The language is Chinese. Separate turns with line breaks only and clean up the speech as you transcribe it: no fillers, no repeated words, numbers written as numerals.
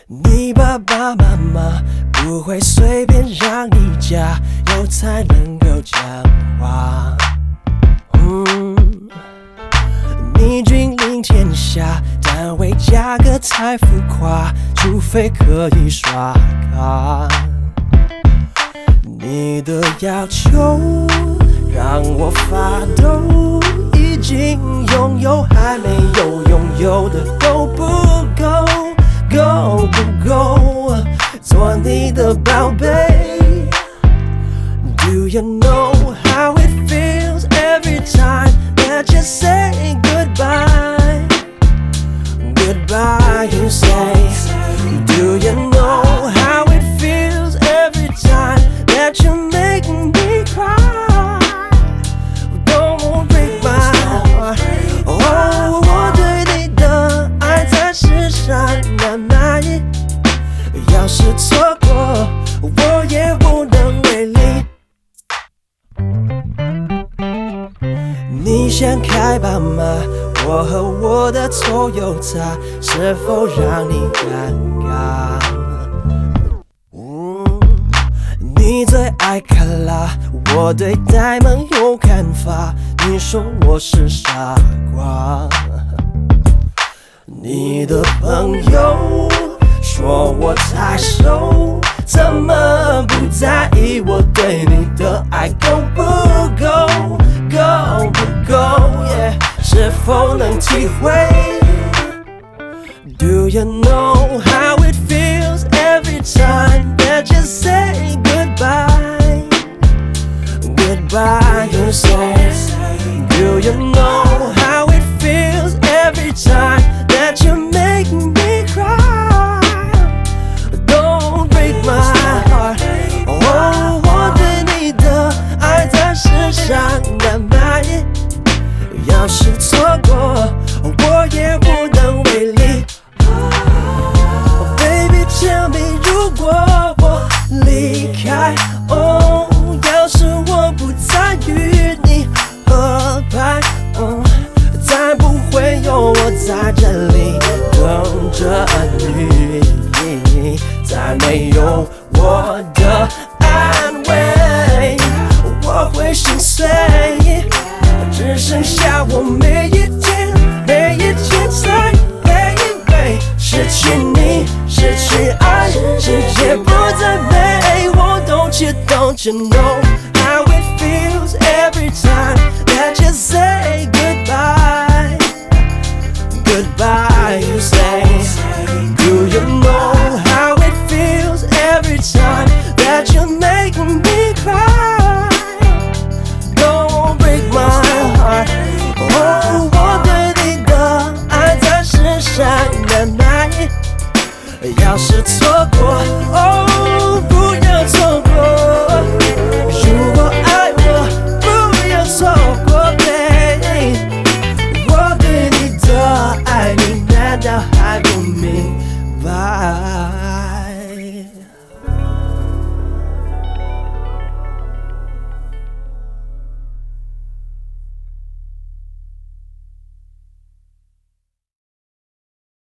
你爸爸妈妈不会随便让你加油才能够讲话。你君临天下，但为价格太浮夸，除非可以刷卡。你的要求让我发抖，已经拥有还没有拥有的够不够？够不够做你的宝贝 ？Do you know how it feels every time that you say goodbye? Goodbye, you say. Do you know how it feels every time that you make me cry? Don't break my heart. Oh, 我对你的爱在世上难买，要是错过，我也无能为力。你想开吧吗？我和我的Toyota是否让你尴尬？你最爱卡拉，我对呆萌有看法。你说我是傻瓜，你的朋友说我太瘦，怎么不在意我对你的爱够不够？够不够？ 是否能体会 ？Do you know how it feels every time that you say goodbye? Goodbye, you say. Do you know how it feels every time that you make me cry? Don't break my heart. Oh, 我对你的爱在世上难买。要是错过，我也无能为力。Baby, tell me， 如果我离开，要是我不再与你合拍，再不会有我在这里等着你，再没有我的安慰，我会心碎。只剩下我每一天才卑微，失去你，失去爱，世界不再美。我don't you know how it feels every time that you say goodbye? Goodbye, you say. Do you know how it feels every time that you make me cry? Don't break my heart. 我对你的爱在世上难买，要是错